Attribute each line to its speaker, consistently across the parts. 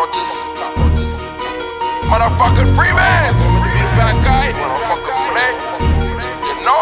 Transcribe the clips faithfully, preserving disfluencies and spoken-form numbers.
Speaker 1: cockroaches. Motherfucking Freemans. Big bad guy, motherfucking play. You know?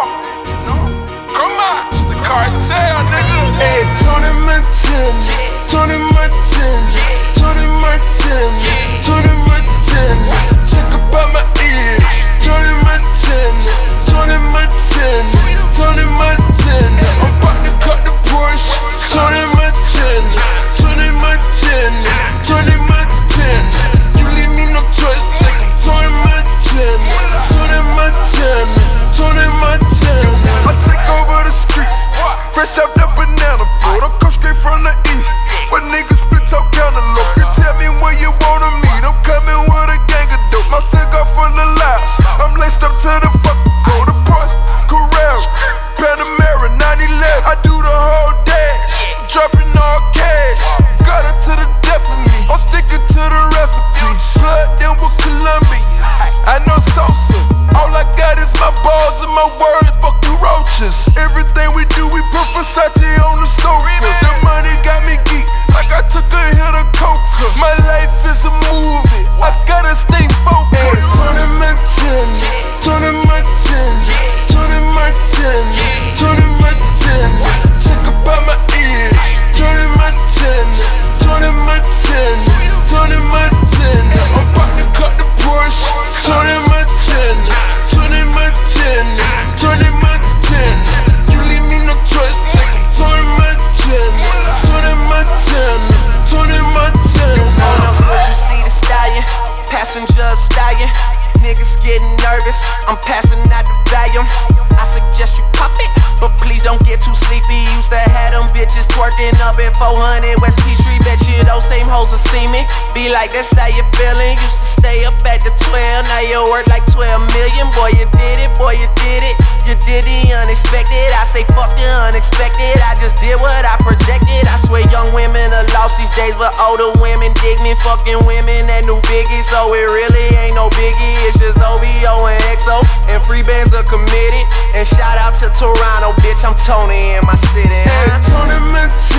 Speaker 1: Come on, it's the cartel, nigga.
Speaker 2: Hey, Tony Montana, Tony Montana, Tony Montana, Tony Montana. Check about my ear. Tony Montana, Tony Montana, Tony Montana. I'm about to cut the Porsche. Tony Montana, Tony Montana, Tony Montana. You leave me no choice, take it. Tony Montana, Tony Montana, Tony Montana. I take over the streets, fresh out the banana boat. I come straight from the east, where niggas split out cantaloupe. You tell me where you wanna meet, I'm coming with a gang of dope. My cigar full of lies, I'm laced up to the fucking floor. The Porsche, Carrera, Panamera, nine eleven. I do the whole dash, dropping all cash. Got it to the death of me, I'm sticking to the recipe. Blood then with Colombians, I know Sosa. All I got is my balls and my words, fuck you roaches. Everything we do, we put Versace on the sofa. The money got me geek, like I took a hit of coca. My life is a movie, I gotta stay focused. Hey, Tony Montana, Tony Montana, Tony Montana, Tony Montana. Check about my ear. Tony Montana, Tony Montana, Tony Montana. I'm about to cut the Porsche. Tony Montana, Tony Montana, Tony Montana. You leave me no choice, take it. Tony Montana, Tony Montana, Tony Montana.
Speaker 3: On the hood you see the stallion, passenger stallion. Niggas getting nervous, I'm passing out the volume. I suggest you pop it, but please don't get too sleepy. Used to have them bitches twerking up in four hundred West Peachtree. Bet you those same hoes will see me. Be like, that's how you feeling. Used to stay up at the twelve, now you worth like twelve million. Boy, you did it, boy, you did it. You did the unexpected. I say fuck the unexpected. I just did what I projected. I swear young women are lost these days, but older women dig me. Fucking women that new biggie, so it really ain't no biggie. It's just O V O and X O, and free bands are committed. And shout out to Toronto, bitch, I'm Tony in my city.
Speaker 2: Hey, Tony Montana.